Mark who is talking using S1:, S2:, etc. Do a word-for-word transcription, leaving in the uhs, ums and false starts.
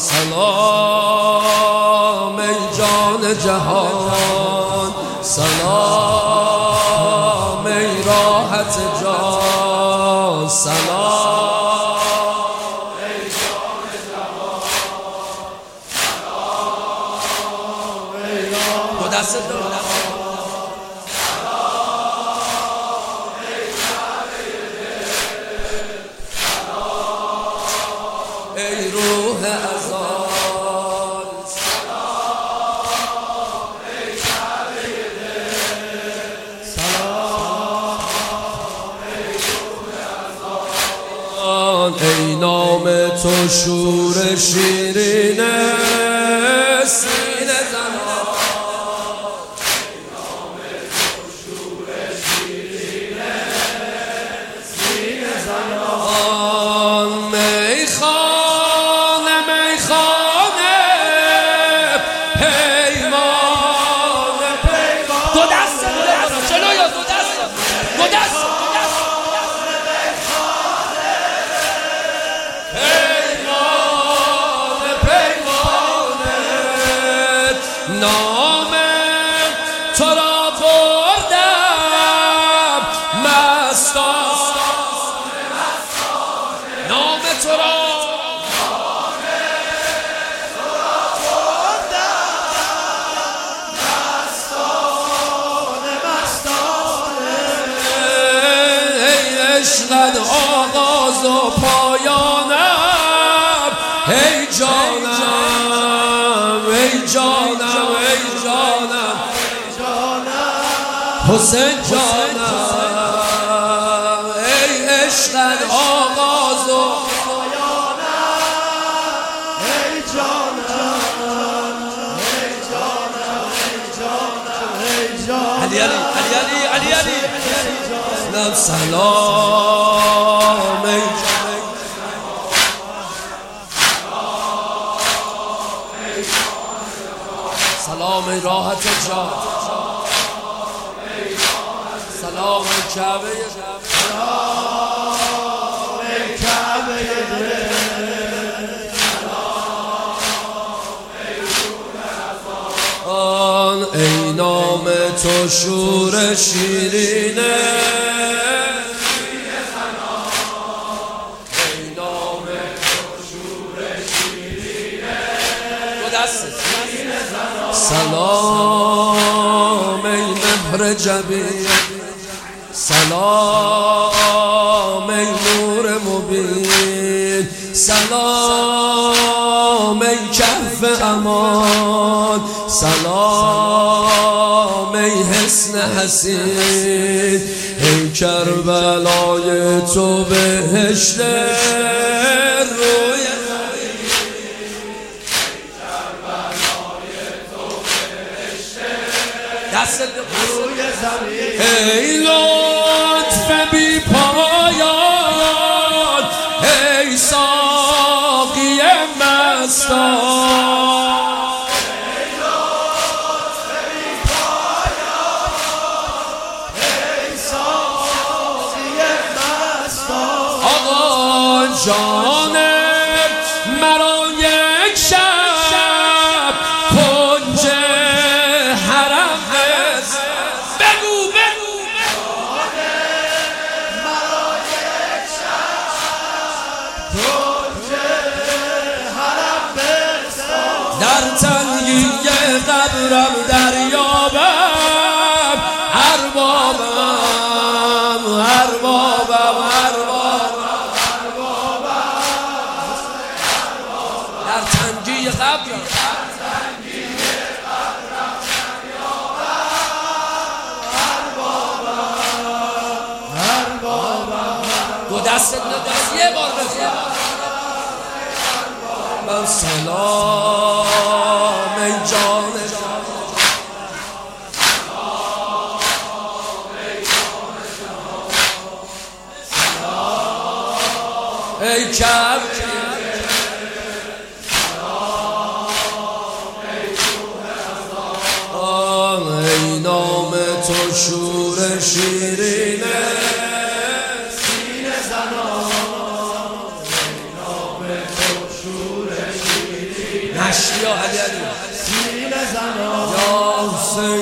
S1: سلام ای جان جهان، سلام ای راحت جان، سلام ای جان جهان، سلام ای راحت. دو دست دو ای روح ازال، سلام ای کعبه دل، سلام ای روح ازال. ای نام تو شور شیرینه سینه زنان، ای نام تو شور شیرینه سینه زنان. میخوان نام تو را بردم مستانه، نام تو را بردم مستانه مستانه. ای عشقت آغاز و پایانم، ای جانم ای جانم ای جانم حسین جانم. ای عشقت آغاز و پایانم، ای جانم ای جانم ای جانم ای جانم. علی علی علی علی علی علی سلام ای سلام ای راحت جان، سلام ای کعبه دل، سلام ای کعبه دل، سلام ای روح ازال. ای نام تو شور شیرینه سینه زنان، ای نام تو شور شیرینه دو دست سینه زنان. سلام ای مهر جبین، سلام ای نور مبین، سلام ای کهف امان، سلام ای حسن حسین. ای کربلای تو بهشت روی دست روی زمین. ای لطف بی پایان، ای ساقی مستان، ای لطف بی پایان، ای ساقی مستان. آقا جان مرا یک شب کنج حرم بگو بگو مرا یک شب کنج حرم بستان. در تنگی قبرم دریابم اربابم اربابم اربابم اربابم. در تنگی قبرم دست دست یه بار بخیر. من سلام ای جان جان، سلام ای جان جان، ای کعبه سلام ای روح ازال. ای نام تو شور شیرینه سینه زنان، ای نام تو شور شیرینه اشیا علی علی
S2: سینه زنا
S1: یا حسین